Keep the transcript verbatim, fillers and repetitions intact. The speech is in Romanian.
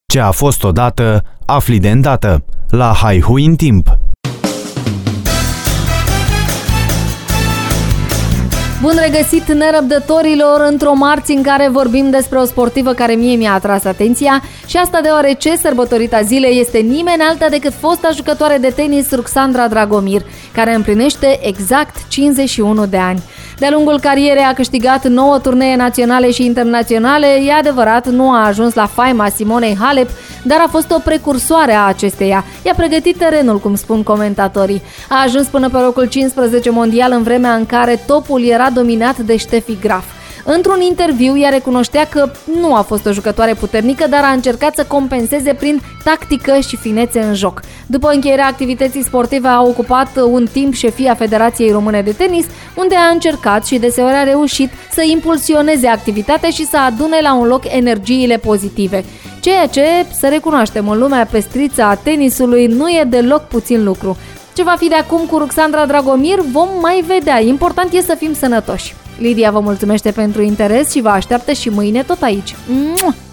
Ce a fost odată, afli de îndată. La Haihui în timp. Bun regăsit nerăbdătorilor într-o marți în care vorbim despre o sportivă care mie mi-a atras atenția și asta deoarece sărbătorita zilei este nimeni alta decât fosta jucătoare de tenis Ruxandra Dragomir, care împlinește exact cincizeci și unu de ani. De-a lungul carierei a câștigat nouă turnee naționale și internaționale, e adevărat, nu a ajuns la faima Simonei Halep, dar a fost o precursoare a acesteia. I-a pregătit terenul, cum spun comentatorii. A ajuns până pe locul cincisprezece mondial în vremea în care topul era dominat de Steffi Graf. Într-un interviu, ea recunoștea că nu a fost o jucătoare puternică, dar a încercat să compenseze prin tactică și finețe în joc. După încheierea activității sportive, a ocupat un timp șefia Federației Române de Tenis, unde a încercat și deseori a reușit să impulsioneze activitatea și să adune la un loc energiile pozitive. Ceea ce, să recunoaștem, în lumea pestriță a tenisului nu e deloc puțin lucru. Ce va fi de acum cu Ruxandra Dragomir vom mai vedea. Important e să fim sănătoși. Lidia vă mulțumește pentru interes și vă așteaptă și mâine tot aici. Mua!